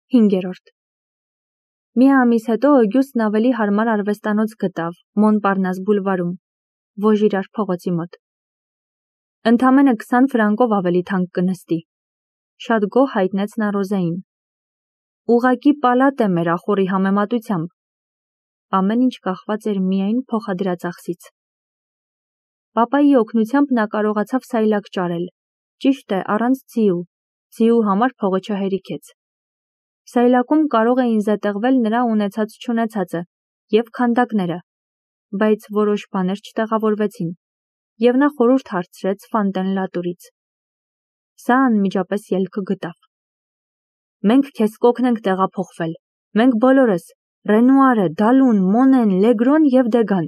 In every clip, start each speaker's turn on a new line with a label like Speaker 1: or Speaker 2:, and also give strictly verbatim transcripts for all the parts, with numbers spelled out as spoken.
Speaker 1: հինգերորդ Մի ամիս հետո Օգյուստն ավելի հարմար արվեստանոց գտավ Մոնպարնաս բուլվարում, Վոժիրար փողոցի մոտ։ Ընդամենը քսան ֆրանկով ավելի թանկ կնստի, շատ գոհ հայտնեց նա Ռոզային։ Ուղղակի պալատ է մեր ախորի համեմատությամբ։ Ամեն ինչ կախված էր միայն փոխադրածախսից։ Պապայի օգնությամբ նա կարողացավ սայլակ ճարել, ճիշտ է, առանց ձիու, ձիու համար փողը չհերիքեց։ Սայլակում կարող էին զետեղվել նրա ունեցած-չունեցածը և քանդակները, բայց որոշ բաներ չտեղավորվեցին, և նա խորհուրդ հարցրեց Ֆանտեն Լատուրից։ Սա անմիջապես ելքը գտավ։ Մենք քեզ կօգնենք տեղափոխվել, մենք բոլորս, Ռենուարը, Դալուն, Մոնեն, Լեգրոն և Դեգան։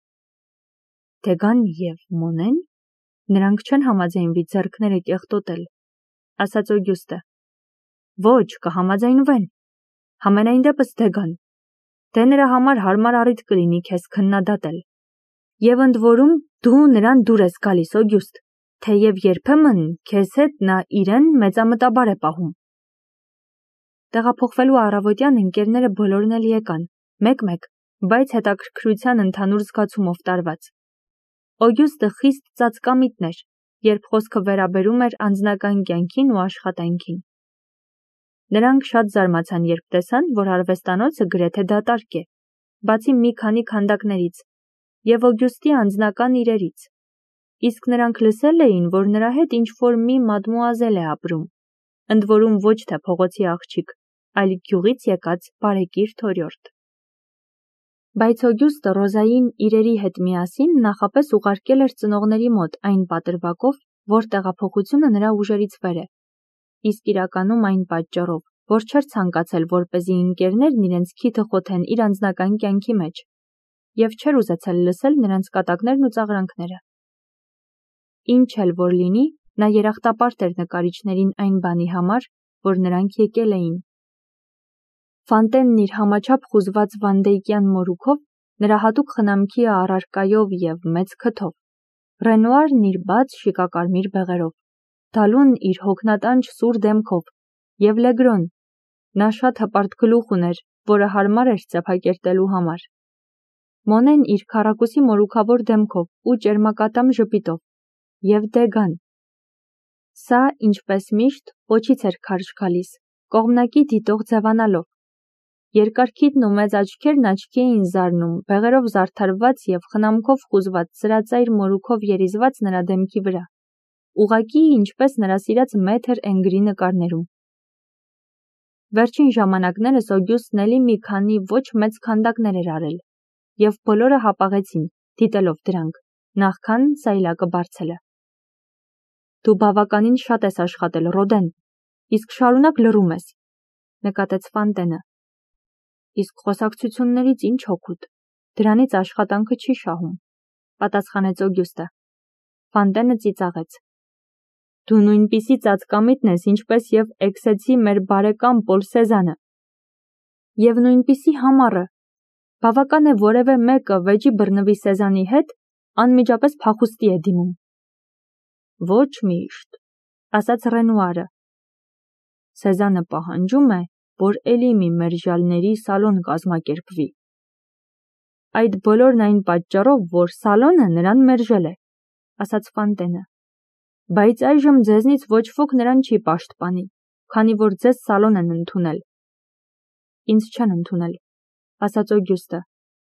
Speaker 1: Դեգան և Մոնեն, նրանք չեն համաձայնվի ձեռքները կեղտոտել, ասաց Օգյուստը։ Ոչ, կհամաձայնվեն, համենայն դեպս Դեգան, թե նրա համար հարմար առիթ կլինի քեզ քննադատել։ Եվ ընդ որում դու նրան դուր ես գալիս, Օգյուստ, թեև երբեմն քեզ հետ նա իրեն մեծամտաբար է պահում։ Տեղափոխվելու առավոտյան ընկերները բոլորն էլ եկան, մեկ-մեկ, բայց հետաքրքրության ընդհանուր զգացումով տարված։ Օգյուստը խիստ ծածկամիտն էր, երբ խոսքը վերաբերում էր անձնական կյանքին ու աշխատանքին։ Նրանք շատ զարմացան, երբ տեսան, որ արվեստանոցը գրեթե դատարկ է, բացի մի քանի քանդակներից և Օգյուստի անձնական իրերից, իսկ նրանք լսել էին, որ նրա հետ ինչ-որ մի մադմուազել է ապրում, ընդ որում ոչ թե փողոցի աղջիկ, այլ գյուղից եկած բարեկիր թորյորդ։ Բայց Օգյուստը Ռոզային իրերի հետ միասին նախապես ուղարկել էր ծնողների մոտ այն պատրվակով, որ տեղափոխությունը նրա ուժերից վեր է, իսկ իրականում այն պատճառով, որ չէր ցանկացել, որպեսզի ընկերներն իրենց քիթը խոթեն իր անձնական կյանքի մեջ, և չէր ուզեցել լսել նրանց կատակներն ու ծաղրանքները։ Ինչ էլ որ լինի, նա երախտապարտ էր նկարիչներին այն բանի համար, որ նրանք եկել էին։ Ֆանտենն իր համաչափ խուզված վանդեյկյան մորուքով, նրա հատուկ խնամքի առարկայով և մեծ քթով, Ռենուարն իր բաց շիկակարմիր բեղերով, Դալուն իր հոգնատանչ սուր դեմքով և Լեգրոն, նա շատ հպարտ գլուխ ուներ, որը հարմար էր ծեփակերտելու համար, Մոնեն իր քառակուսի մորուքավոր դեմքով ու ճերմակատամ ժպիտով, և Դեգան։ Սա, ինչպես միշտ, պոչից էր քարշ գալիս, կողմնակի դիտող ձևանալով։ Երկար քիթն ու մեծ աչքերն աչքի էին զարնում, բեղերով զարդարված և խնամքով խուզված սրածայր մորուքով երիզված նրա դեմքի վրա, ուղղակի ինչպես նրա սիրած Մեթր Էնգրի նկարներում։ Վերջին ժամանակներս Օգյուստն էլի մի քանի ոչ մեծ քանդակներ էր արել, և բոլորը հապաղեցին, դիտելով դրանք, նախքան սայլակը բարձելը։ Դու բավականին շատ ես աշխատել, Ռոդեն, իսկ շարունակ լռում ես, նկատեց Ֆանտենը։ Իսկ խոսակցություններից ինչ օգուտ, դրանից աշխատանքը չի շահում, պատասխանեց Օգյուստը։ Ֆանտենը ծիծաղեց։ Դու նույնպիսի ծածկամիտն ես, ինչպես և էքսեցի մեր բարեկամ Պոլ Սեզանը։ Եվ նույնպիսի համառը, բավական է որևէ մեկը վեճի բռնվի Սեզանի հետ, անմիջապես փախուստի է դիմում։ Ոչ միշտ, ասաց Ռենուարը։ Սեզանը պահանջում է, որ էլի մի մերժյալների սալոն կազմակերպվի։ Այդ բոլորն այն պատճառով, որ սալոնը նրան մերժել է, ասաց Ֆանտենը։ Բայց այժմ ձեզնից ոչ ոք նրան չի պաշտպանի, քանի որ ձեզ սալոն են ընդունել։ Ինձ չեն ընդունել, ասաց Օգյուստը։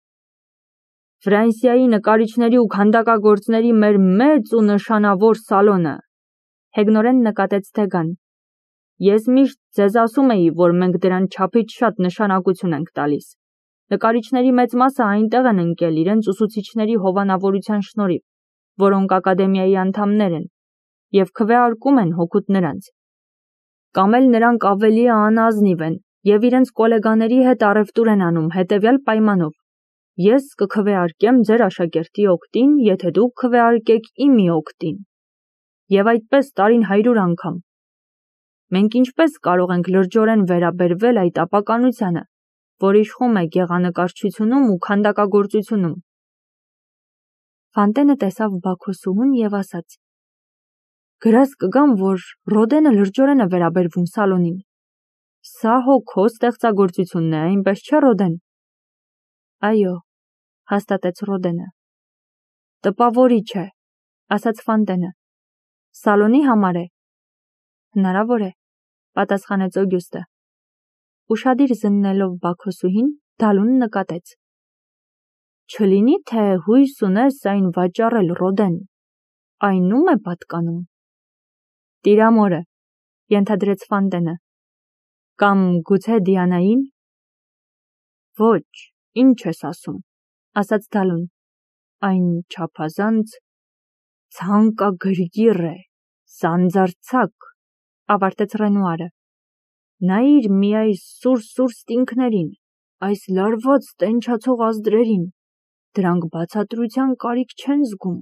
Speaker 1: Ֆրանսիայի նկարիչների ու քանդակագործների մեր մեծ ու նշանավոր սալոնը, հեգնորեն նկատեց Դեգան։ Ես միշտ ձեզ ասում էի, որ մենք դրան չափից շատ նշանակություն ենք տալիս։ Նկարիչների մեծ մասը այնտեղ են ընկել իրենց ուսուցիչների հովանավորության շնորհիվ, որոնք ակադեմիայի անդամներ են, և քվեարկում են հօգուտ նրանց։ Կամ էլ նրանք ավելի անազնիվ են և իրենց կոլեգաների հետ առևտուր են անում հետևյալ պայմանով. ես կքվեարկեմ ձեր աշակերտի օգտին, եթե դուք քվեարկեք իմի օգտին։ Եվ այդպես տարին հարյուր անգամ։ Մենք ինչպես կարող ենք լրջորեն վերաբերվել այդ ապականությանը, որ իշխում է գեղանկարչությունում ու քանդակագործությունում։ Ֆանտենը տեսավ Բաքոսուհուն և ասաց. Գրած կգամ, որ Ռոդենը լրջորեն է վերաբերվում սալոնին։ Սա հո քո ստեղծագործությունն է, այնպես չէ, Ռոդեն։ Այո, հաստատեց Ռոդենը։ Տպավորիչ է, ասաց Ֆանտենը։ Սալոնի համար է։ Հնարավոր է, պատասխանեց Օգյուստը։ Ուշադիր զննելով Բաքոսուհին, Դալուն նկատեց. Չլինի, թե հույս ունես այն վաճառել, Ռոդեն, այն ում է պատկանում։ Տիրամորը, ենթադրեց Ֆանտենը։ Կամ գուցե Դիանային։ Ոչ, ինչ ես ասում, ասաց Դալուն։ Այն չափազանց ցանկագրգիռ է, սանձարձակ, ավարտեց Ռենուարը։ Նայիր մի այս սուր-սուր ստինքներին, այս լարված տենչացող ազդրերին, դրանք բացատրության կարիք չեն զգում։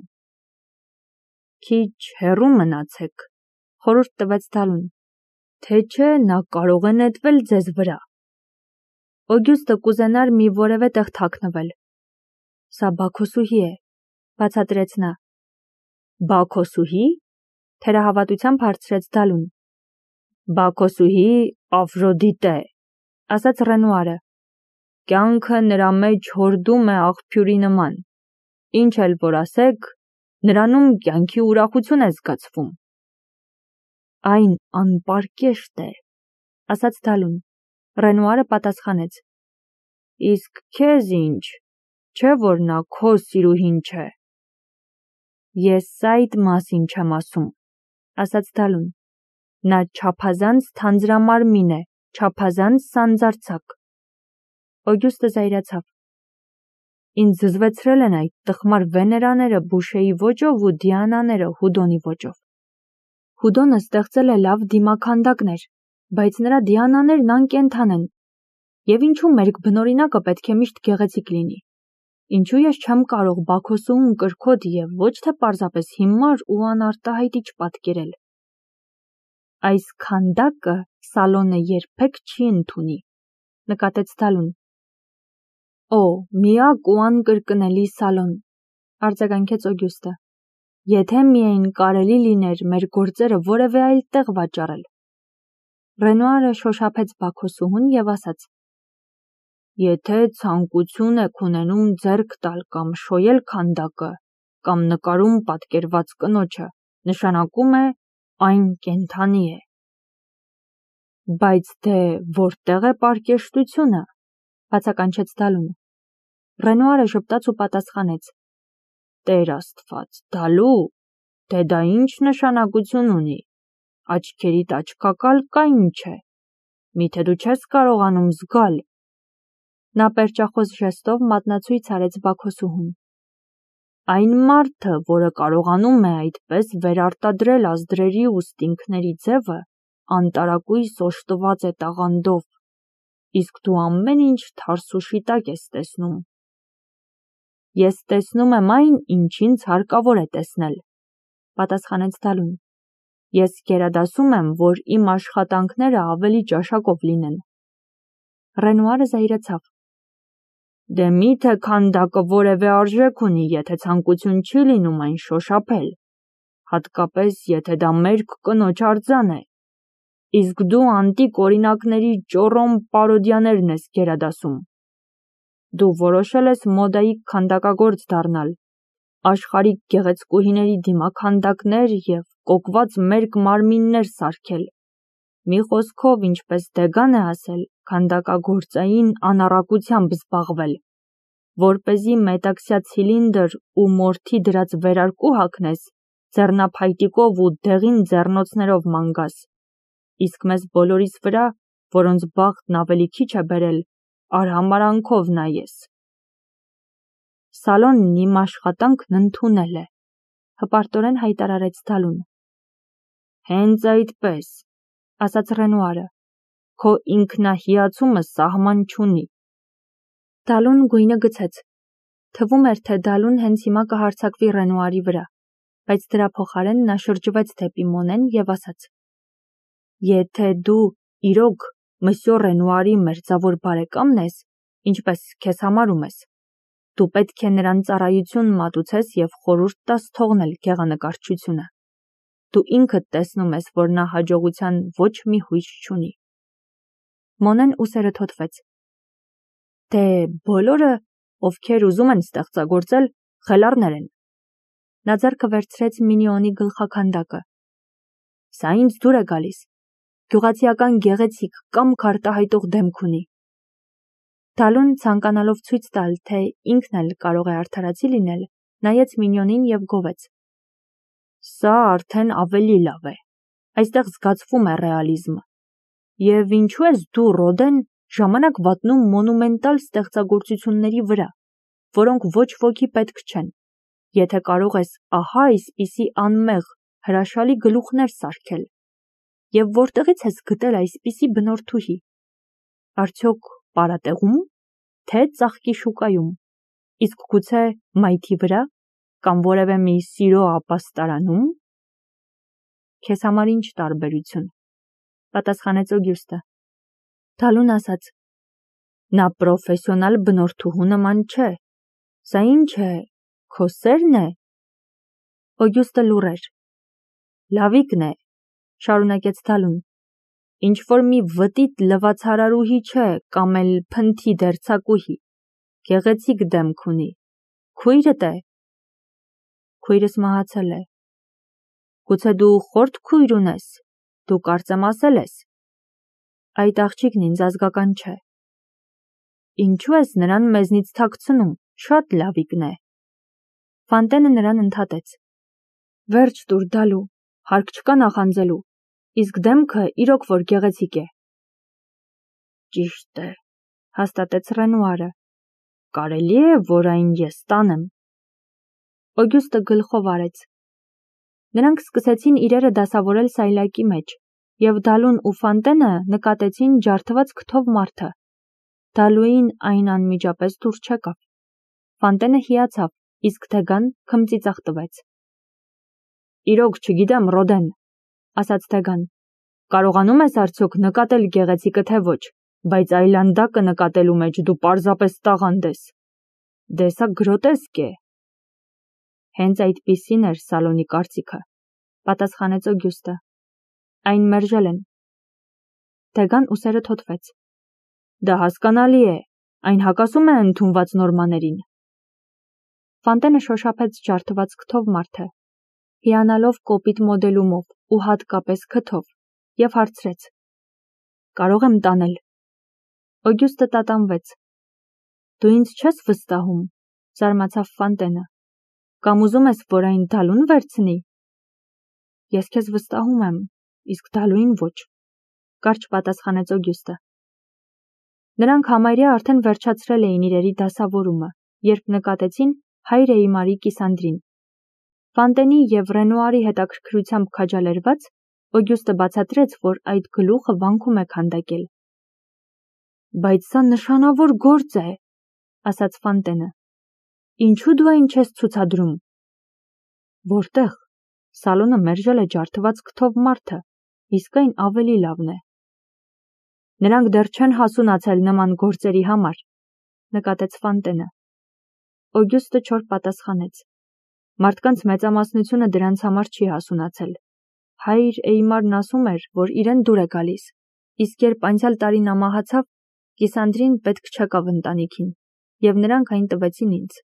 Speaker 1: Քիչ հեռու մնացեք, խորհուրդ տվեց Դալուն, թե չէ նա կարող է նետվել ձեզ վրա։ Օգյուստը կուզենար մի որևէ տեղ թաքնվել։ Սա Բաքոսուհի է, բացատրեց նա։ Բաքոսուհի, թերահավատությամբ հարցրեց Դալուն։ Բաքոսուհի Աֆրոդիտե, ասաց Ռենուարը։ Կյանքը նրա մեջ հորդում է աղբյուրի նման։ Ինչ էլ որ ասեք, նրանում կյանքի ուրախություն է զգացվում։ Այն անպարկեշտ է, ասաց Դալուն։ Ռենուարը պատասխանեց. Իսկ քեզ ինչ, չէ որ նա քո սիրուհին չէ։ Ես այդ մասին չեմ ասում, ասաց Դալուն։ Նա չափազանց թանձրամարմին է, չափազանց սանձարձակ։ Օգյուստը զայրացավ։ Ինձ զզվեցրել են այդ տխմար Վեներաները Բուշեի ոճով ու Դիանաները Հուդոնի ոճով։ Հուդոնը ստեղծել է լավ դիմաքանդակներ, բայց նրա Դիանաներն անկենդան են։ Եվ ինչու մեր բնօրինակը պետք է միշտ գեղեցիկ լինի։ Ինչու ես չեմ կարող Բաքոսուհուն կրքոտ և ոչ թե պարզապես հիմար ու անարտահայտիչ պատկերել։ Այս քանդակը Սալոնը երբեք չի ընդունի, նկատեց Դալուն։ Օ, միակ ու անկրկնելի Սալոն, արձագանքեց Օգյուստը։ Եթե միայն կարելի լիներ մեր գործերը որևէ այլ տեղ վաճառել։ Ռենուարը շոշափեց Բաքոսուհուն և ասաց. Եթե ցանկություն եք ունենում ձեռք տալ կամ շոյել քանդակը, կամ նկարում պատկերված կնոջը, նշանակում է այն կենդանի է։ Բայց դե որտեղ է պարկեշտությունը, բացականչեց Դալունը։ Ռենուարը ժպտաց ու պատասխանեց. Տեր Աստված, Դալու, դե դա ինչ նշանակություն ունի, աչքերիդ աչքակալ-կա ինչ է, միթե դու չես կարողանում զգալ։ Նա պերճախոս ժեստով մատնացույց արեց Բաքոսուհուն։ Այն մարդը, որը կարողանում է այդպես վերարտադրել ազդրերի ու ստինքների ձևը, անտարակույս օժտված է տաղանդով, իսկ դու ամեն ինչ թարս ու շիտակ ես տեսնում։ Ես տեսնում եմ այն, ինչ ինձ հարկավոր է տեսնել, պատասխանեց Դալուն։ Ես գերադասում եմ, որ իմ աշխատանքները ավելի ճաշակով լինեն։ Ռենուարը զայրացավ։ Դե միթե քանդակը որևէ արժեք ունի, եթե ցանկություն չի լինում այն շոշափել, հատկապես եթե դա մերկ կնոջ արձան է, իսկ դու անտիկ օրինակների ճոռոմ պարոդիաներն ես գերադասում։ Դու որոշել ես մոդայի քանդակագործ դառնալ, աշխարհիկ գեղեցկուհիների դիմաքանդակներ և կոկված մերկ մարմիններ սարքել։ Մի խոսքով, ինչպես Դեգան է ասել, քանդակագործային անառակությամբ զբաղվել, որպեսզի մետաքսյա ցիլինդր ու մորթի դրած վերարկու հագնես, ձեռնափայտիկով ու դեղին ձեռնոցներով ման գաս, իսկ մեզ բոլորիս վրա, որոնց բախտն ավելի քիչ է բերել, արհամարհանքով նայես։ Սալոնն իմ աշխատանքն ընդունել է, հպարտորեն հայտարարեց Դալուն։ Հենց այդպես, ասաց Ռենուարը, քո ինքնահիացումը սահման չունի։ Դալուն գույնը գցեց։ Թվում էր, թե Դալուն հենց հիմա կհարձակվի Ռենուարի վրա, բայց դրա փոխարեն նա շրջվեց դեպի Մոնեն և ասաց. Եթե դու իրոք Մսյո Ռենուարի մերձավոր բարեկամն ես, ինչպես քեզ համարում ես, դու պետք է նրան ծառայություն մատուցես և խորհուրդ տաս թողնել գեղանկարչությունը։ Դու ինքդ տեսնում ես, որ նա հաջողության ոչ մի հույս չունի։ Մոնեն ուսերը թոթվեց։ Թե բոլորը, ովքեր ուզում են ստեղծագործել, խելառներ են։ Նա ձեռքը վերցրեց Մինիոնի գլխաքանդակը։ Սա ինձ դուր է գալիս։ Գյուղացիական գեղեցիկ կամ քարտահայտող դեմք ունի։ Դալուն ցանկանալով ցույց տալ, թե ինքն էլ կարող է արդարացի լինել, նայեց Մինիոնին և գովեց։ Սա արդեն ավելի լավ է։ Այստեղ զգացվում է ռեալիզմը։ Եվ ինչու ես դու, Ռոդեն, ժամանակ վատնում մոնումենտալ ստեղծագործությունների վրա, որոնք ոչ ոքի պետք չեն, եթե կարող ես ահա այսպիսի անմեղ, հրաշալի գլուխներ սարքել, և որտեղից ես գտել այսպիսի բնորդուհի, արդյոք պարատեղու՞մ, թե ծաղկի շուկայում, իսկ գուցե մայթի վրա, կամ որևէ մի սիրո ապաստարանում։ Քեզ համար ինչ տարբերություն, պատասխանեց Օգյուստը։ Դալուն ասաց. Նա պրոֆեսիոնալ բնորդուհու նման չէ։ Սա ինչ է, քո սերն է։ Օգյուստը լուռ էր։ Լավիկն է, շարունակեց Դալուն, ինչ որ մի վտիտ լվացարարուհի չէ, կամ էլ փնթի դերձակուհի, գեղեցիկ դեմք ունի։ Քույրդ է։ Քույրս մահացել է։ Գուցե դու խորտ քույր ունես, դու կարծեմ ասել ես։ Այդ աղջիկն ինձ ազգական չէ։ Ինչու ես նրան մեզնից թաքցնում, շատ լավիկն է։ Ֆանտենը նրան ընդհատեց։ Վերջ տուր, Դալու, հարկ չկա նախանձելու, իսկ դեմքը իրոք որ գեղեցիկ է։ Ճիշտ է, հաստատեց Ռենուարը։ Կարելի է, որ այն ես տանեմ։ Օգյուստը գլխով արեց։ Նրանք սկսեցին իրերը դասավորել սայլակի մեջ, և Դալուն ու Ֆանտենը նկատեցին ջարդված քթով մարդը։ Դալուին այն անմիջապես դուր չեկավ։ Ֆանտենը հիացավ, իսկ Թեգան քմծիծաղ տվեց։ Իրոք չգիտեմ, Ռոդեն, ասաց Թեգան, կարողանում ես արդյոք նկատել գեղեցիկը թե ոչ, բայց այլանդակը նկատելու մեջ դու պարզապես տաղանդ ես։ Դե սա գրոտեսկ է։ Հենց այդպիսին էր Սալոնի կարծիքը, պատասխանեց Օգյուստը։ Այն մերժել են։ Թեգան ուսերը թոթվեց։ Դա հասկանալի է, այն հակասում է ընդունված նորմաներին։ Ֆանտենը շոշափեց ջարդված քթով մարդը, հիանալով կոպիտ մոդելումով ու հատկապես քթով, և հարցրեց. Կարող եմ տանել։ Օգյուստը տատանվեց։ Դու ինձ չես վստահում, զարմացավ Ֆանտենը։ Կամ ուզում ես, որ այն Դալուն վերցնի։ Ես քեզ վստահում եմ, իսկ Դալուին ոչ, կարճ պատասխանեց Օգյուստը։ Նրանք համարյա արդեն վերջացրել էին իրերի դասավորումը, երբ նկատեցին հայր Էյմարի Կիսանդրին։ Ֆանտենի և Ռենուարի հետաքրքրությամբ քաջալերված, Օգյուստը բացատրեց, որ այդ գլուխը վանքում է քանդակել։ Բայց սա նշանավոր գործ է, ասաց Ֆանտենը։ Ինչու դու այն չես ցուցադրում։ Որտեղ։ Սալոնը մերժել է ջարդված քթով մարդը, իսկ այն ավելի լավն է։ Նրանք դեռ չեն հասունացել նման գործերի համար, նկատեց Ֆանտենը։ Օգյուստը չոր պատասխանեց։ Մարդկանց մեծամասնությունը դրանց համար չի հասունացել։ Հայր Էյմարն ասում էր, որ իրեն դուր է գալիս, իսկ երբ անցյալ տարի նա մահացավ, Կիսանդրին պետք չեկավ ընտանիքին, և նրանք այն տվեցին ինձ։